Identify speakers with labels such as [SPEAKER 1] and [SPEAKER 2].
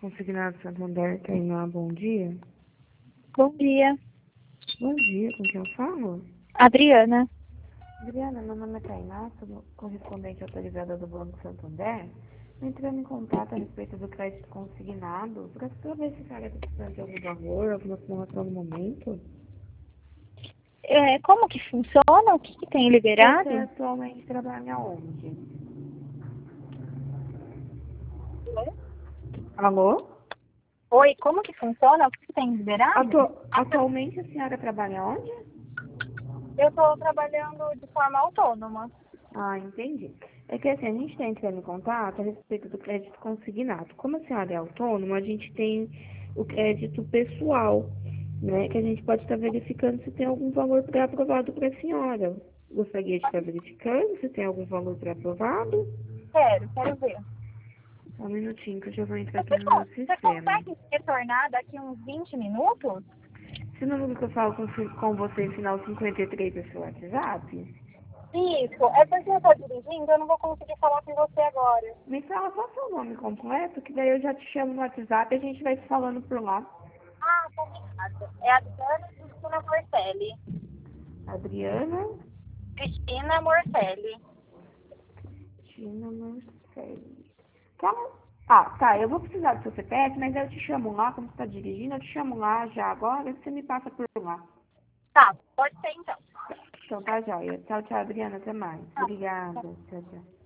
[SPEAKER 1] Consignado Santander, Tainá, bom dia.
[SPEAKER 2] Bom dia,
[SPEAKER 1] Bom dia, com quem eu falo?
[SPEAKER 2] Adriana.
[SPEAKER 1] Adriana, meu nome é Tainá, sou correspondente autorizada do Banco Santander. Estou entrando em contato a respeito do crédito consignado, para saber se a senhora está precisando de algum valor, alguma simulação no momento.
[SPEAKER 2] Como que funciona? O que tem
[SPEAKER 1] Você
[SPEAKER 2] liberado?
[SPEAKER 1] atualmente trabalha onde? Alô?
[SPEAKER 2] Oi, como que funciona? O que tem liberado?
[SPEAKER 1] Atualmente a senhora trabalha onde?
[SPEAKER 2] Eu estou trabalhando de forma autônoma.
[SPEAKER 1] Ah, entendi. É que assim, a gente está entrando em contato a respeito do crédito consignado. Como a senhora é autônoma, a gente tem o crédito pessoal, né? Que a gente pode estar verificando se tem algum valor pré-aprovado para a senhora. Gostaria de estar verificando se tem algum valor pré-aprovado?
[SPEAKER 2] Quero ver.
[SPEAKER 1] Só um minutinho que eu já vou entrar aqui
[SPEAKER 2] Você,
[SPEAKER 1] no meu
[SPEAKER 2] você
[SPEAKER 1] sistema.
[SPEAKER 2] consegue retornar daqui uns 20 minutos?
[SPEAKER 1] Esse número que eu falo com você, final 53, é seu WhatsApp?
[SPEAKER 2] Isso, é porque eu estou dirigindo, eu não vou conseguir falar com você agora.
[SPEAKER 1] Me fala só seu nome completo, que daí eu já te chamo no WhatsApp e a gente vai se falando por lá.
[SPEAKER 2] Ah, combinado. É a Adriana Cristina Morcelli.
[SPEAKER 1] Adriana
[SPEAKER 2] Cristina Morcelli.
[SPEAKER 1] Tina Marcelli. Ah, tá, eu vou precisar do seu CPF, mas eu te chamo lá, como você está dirigindo, eu te chamo lá já agora, você me passa por lá.
[SPEAKER 2] Tá, pode ser então.
[SPEAKER 1] Então tá, joia. Tchau, tchau, Adriana, até mais. Obrigada. Tchau, tchau.